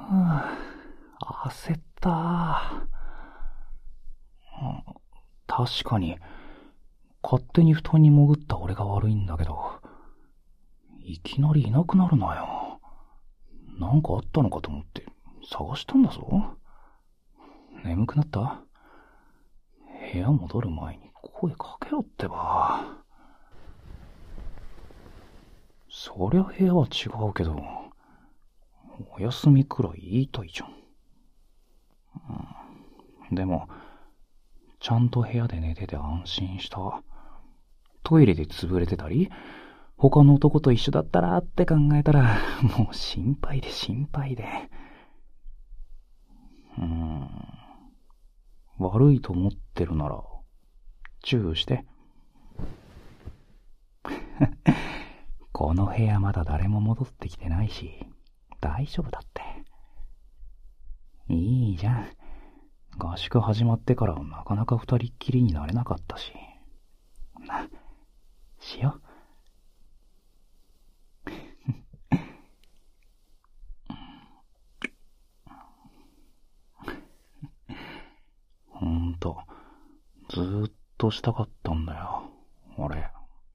焦った。確かに、勝手に布団に潜った俺が悪いんだけど、いきなりいなくなるなよ。なんかあったのかと思って探したんだぞ。眠くなった？部屋戻る前に声かけろってば。そりゃ部屋は違うけど、お休みくらい言いたいじゃん。でも、ちゃんと部屋で寝てて安心した。トイレで潰れてたり、他の男と一緒だったらって考えたら、もう心配で心配で。悪いと思ってるなら、チューして。この部屋まだ誰も戻ってきてないし、大丈夫だって。いいじゃん。合宿始まってからなかなか二人っきりになれなかったし。しよう。ほんと、ずーっとしたかったんだよ、俺。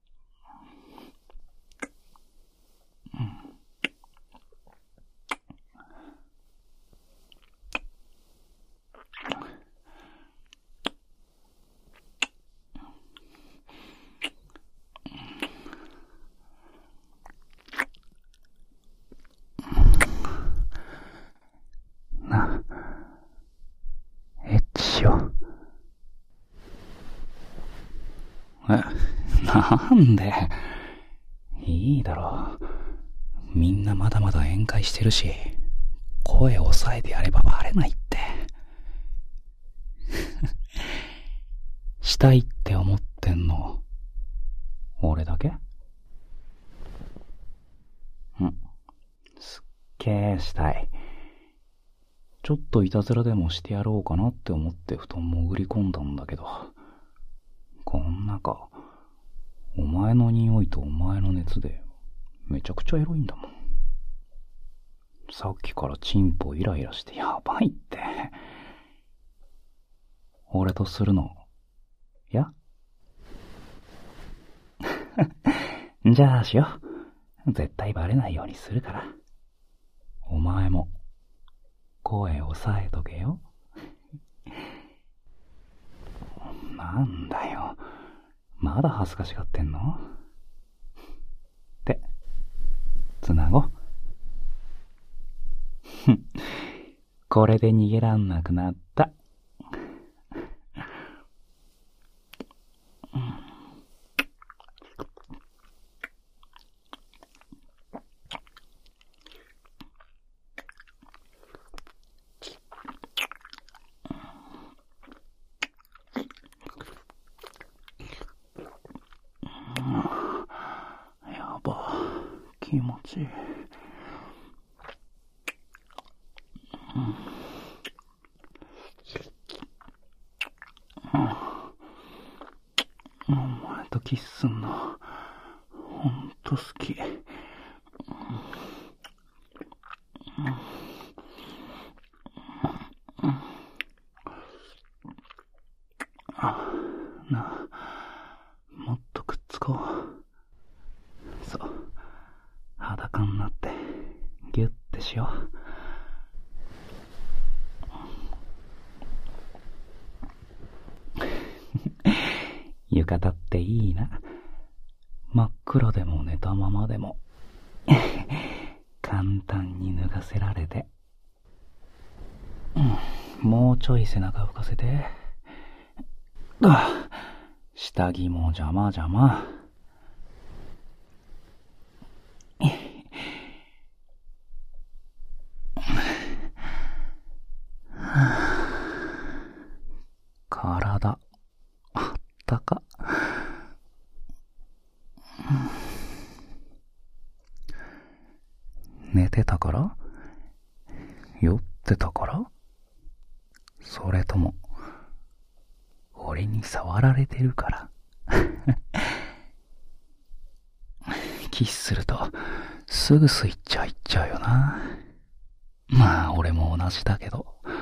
エッチしよう。なんで？いいだろう。みんなまだまだ宴会してるし、声抑えてやればバレないって。したいって思ってんの、俺だけ？すっげーしたい。ちょっといたずらでもしてやろうかなって思って布団潜り込んだんだけど、こんなか、お前の匂いとお前の熱でめちゃくちゃエロいんだもん。さっきからチンポイライラしてやばいって。俺とするの、や？じゃあしよう。絶対バレないようにするから。お前も、声抑えとけよ。なんだよ。まだ恥ずかしがってんの？って、つなご。これで逃げらんなくなった。やば、気持ちいい。お前とキスすんの、ほんと好き。なあ、もっとくっつこう。そう、裸になってギュッてしよう。浴衣っていいな。真っ暗でも寝たままでも簡単に脱がせられて、もうちょい背中浮かせて。下着も邪魔邪魔。体あったか。寝てたから？酔ってたから？それとも俺に触られてるからキスするとすぐスイッチ入っちゃうよな。 まあ俺も同じだけど、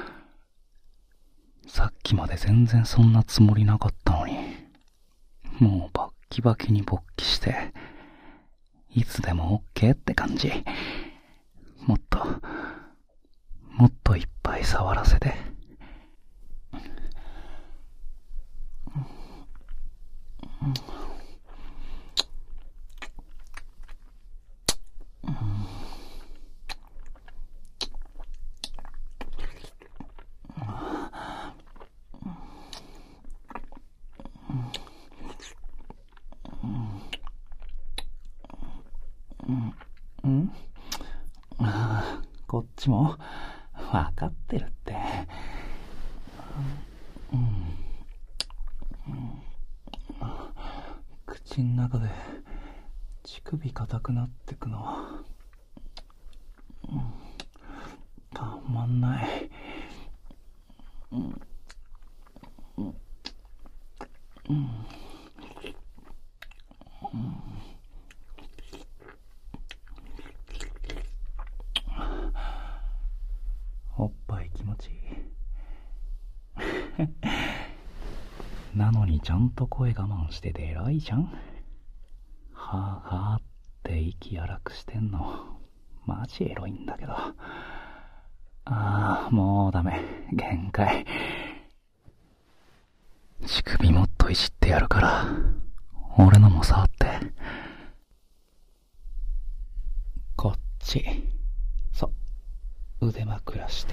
さっきまで全然そんなつもりなかったのに、もうバッキバキに勃起して、いつでも OK って感じ。もっといっぱい触らせて。こっちもわかってるって。口ん中で乳首硬くなってくの、たまんない。おっぱい気持ちいい。なのにちゃんと声我慢してて偉いじゃん。はぁはぁって息荒くしてんのマジエロいんだけど。もうダメ、限界。乳首もっといじってやるから、俺のも触って。こっち、腕枕して。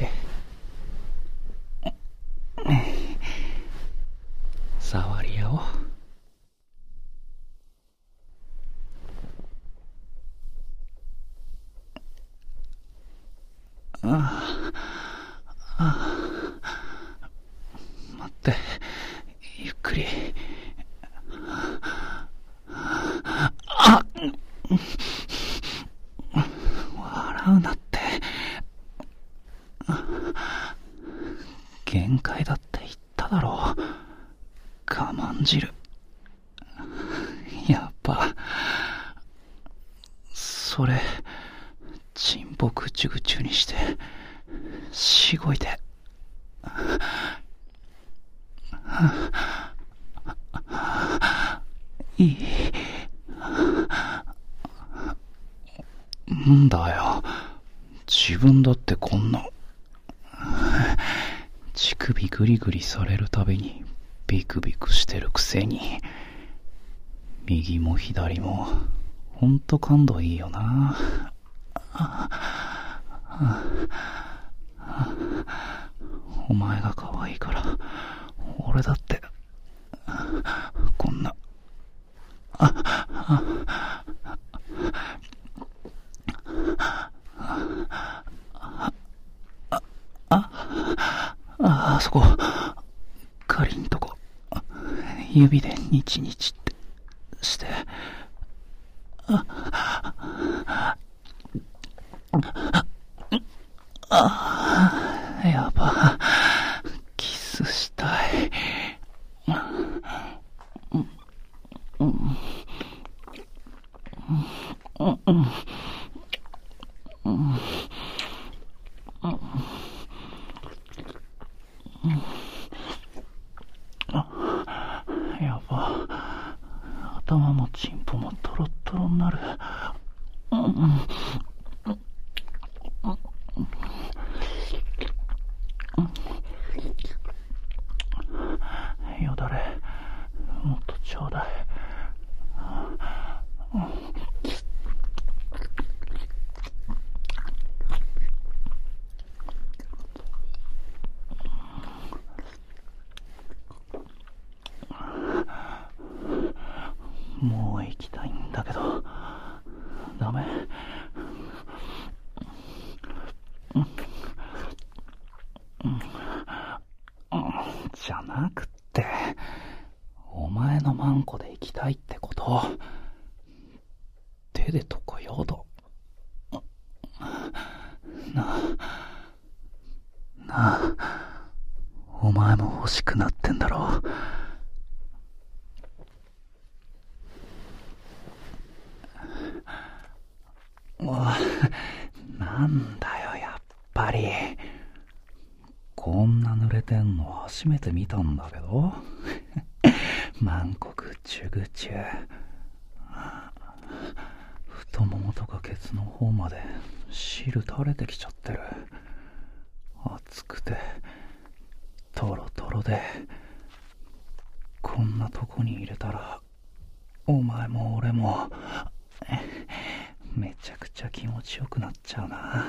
触り合おう。待って、ゆっくり。笑うなって。限界だって言っただろう。我慢汁。やっぱ、それ、チンポぐちゅぐちゅにして、しごいて。いい。んだよ。自分だってこんな。乳首グリグリされるたびにビクビクしてるくせに。右も左も、ほんと感度いいよな。お前が可愛いから、俺だって、こんな、そこ、かりんとこ、指でニチニチってして、やば、キスしたい。やば、頭もチンポもトロットロになる。よだれ、もっとちょうだい。もう行きたいんだけど、ダメ。じゃなくって、お前のマンコで行きたいってこと。手でとかやだ。なあ、お前も欲しくなってんだろ。なんだよ、やっぱり。こんな濡れてんの初めて見たんだけど。満国チュグチュ。太ももとかケツの方まで汁垂れてきちゃってる。熱くてトロトロで、こんなとこに入れたらお前も俺もめちゃくちゃ気持ちよくなっちゃうな。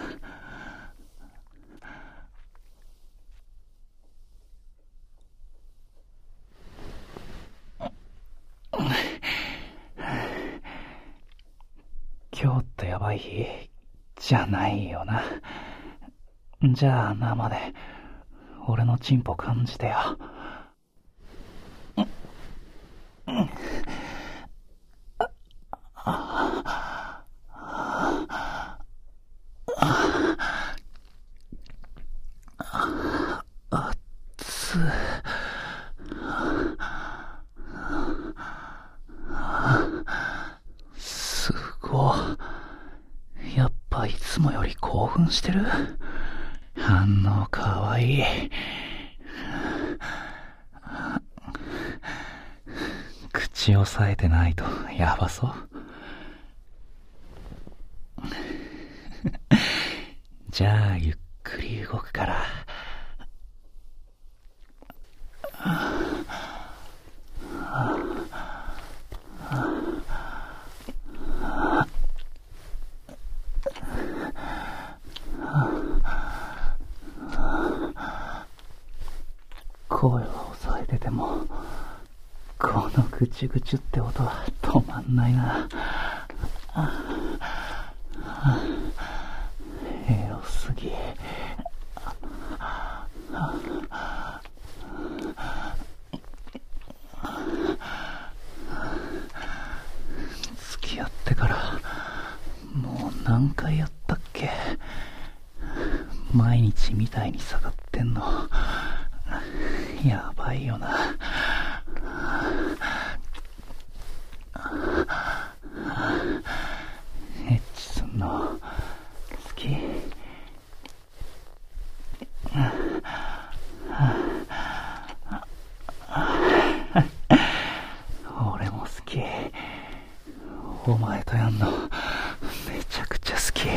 今日ってやばい日じゃないよな。じゃあ生で俺のチンポ感じてよ。すごい。やっぱいつもより興奮してる。反応かわいい。口をさえてないとやばそう。じゃあゆっくり動くから。声は抑えててもこのぐちゅぐちゅって音は止まんないな。エロすぎ。付き合ってからもう何回やったっけ。毎日みたいに下がってんのやばいよな。エッチすんの好き。俺も好き。お前とやんのめちゃくちゃ好き。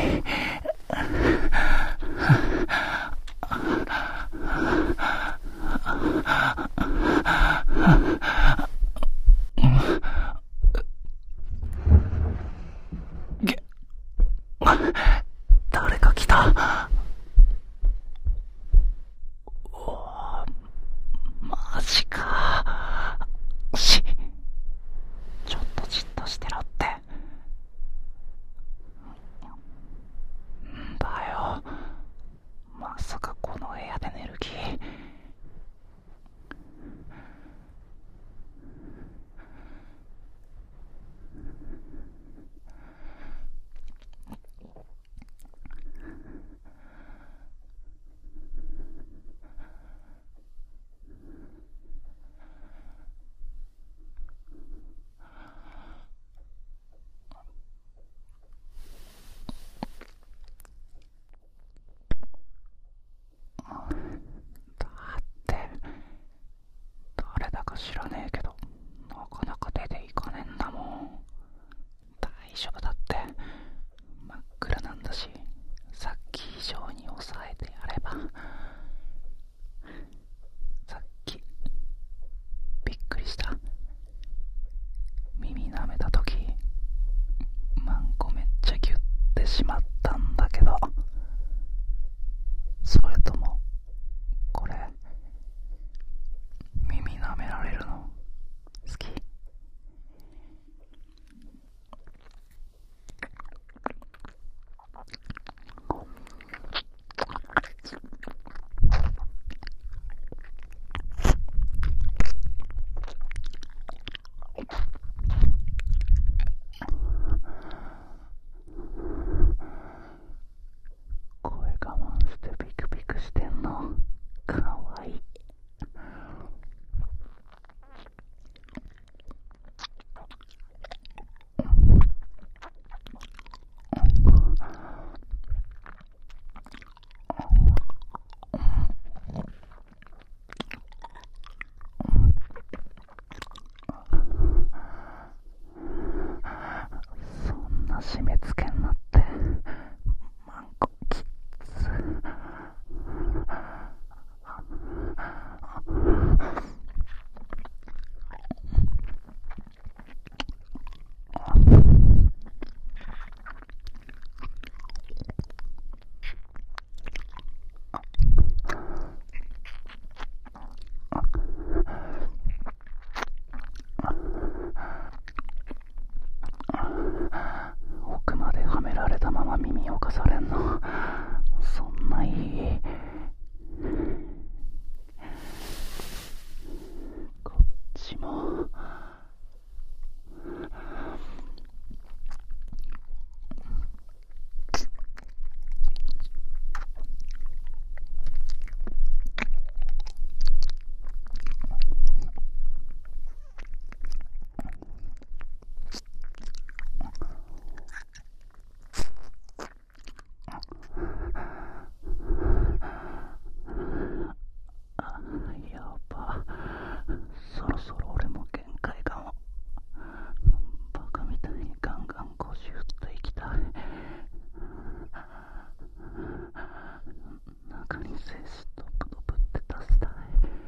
精子ドブドブって出したい。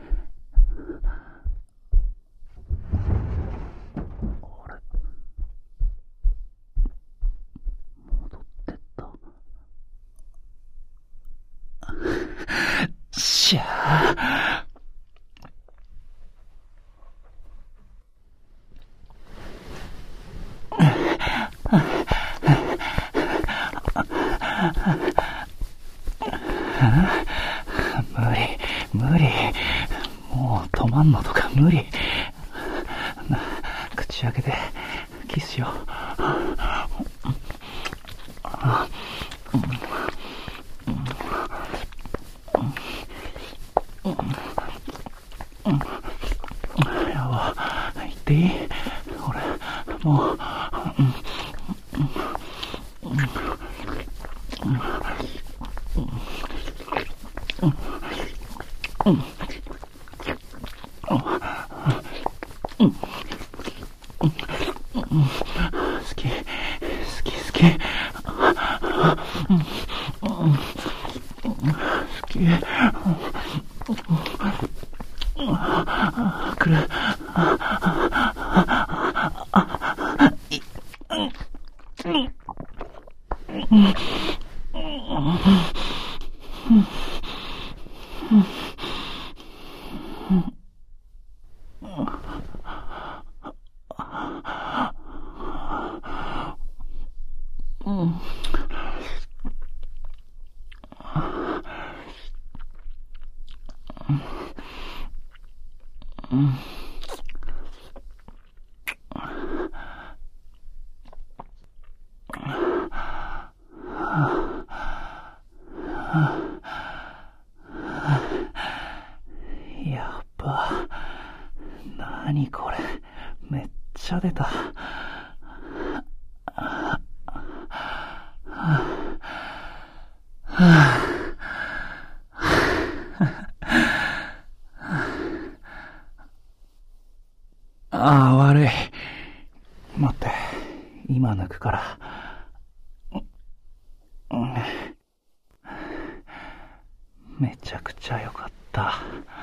あれ、戻ってった。しゃあ。無理。もう止まんのとか無理。口開けてキスしよう。やば、言っていい？俺、もう、好き。来る。やっば。何これ。めっちゃ出た。悪い。待って。今抜くから。めちゃくちゃ良かった。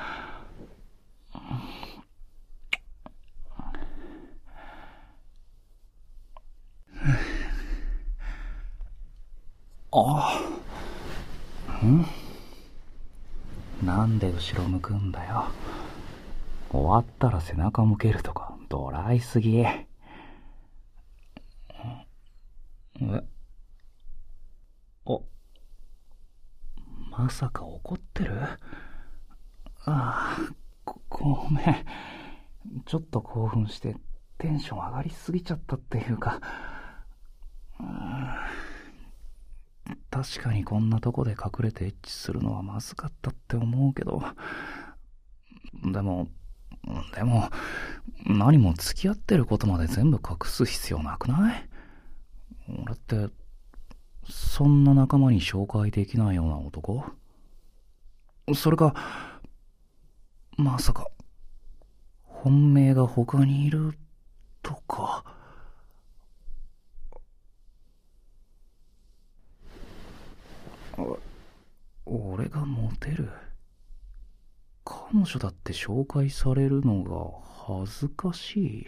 なんで後ろ向くんだよ。終わったら背中向けるとか、ドライすぎ。まさか怒ってる？ごめん。ちょっと興奮してテンション上がりすぎちゃったっていうか。確かにこんなとこで隠れてエッチするのはまずかったって思うけど。でも、何も付き合ってることまで全部隠す必要なくない？俺って、そんな仲間に紹介できないような男？それか、まさか、本命が他にいるとか。俺がモテる？彼女だって紹介されるのが恥ずかしい？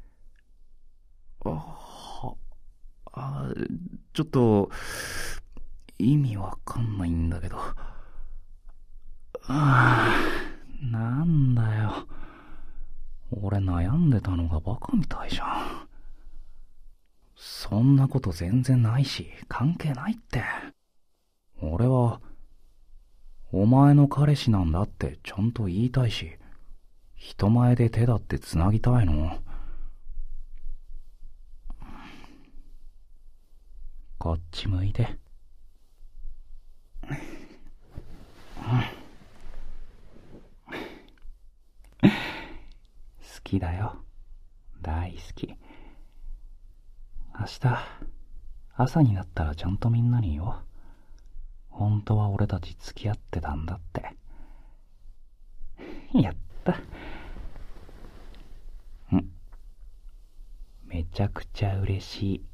ちょっと、意味わかんないんだけど。なんだよ。俺悩んでたのがバカみたいじゃん。そんなこと全然ないし、関係ないって。俺は、お前の彼氏なんだってちゃんと言いたいし、人前で手だって繋ぎたいの。こっち向いて。好きだよ。大好き。明日、朝になったらちゃんとみんなに言おう。本当は俺たち付き合ってたんだって。やった。めちゃくちゃ嬉しい。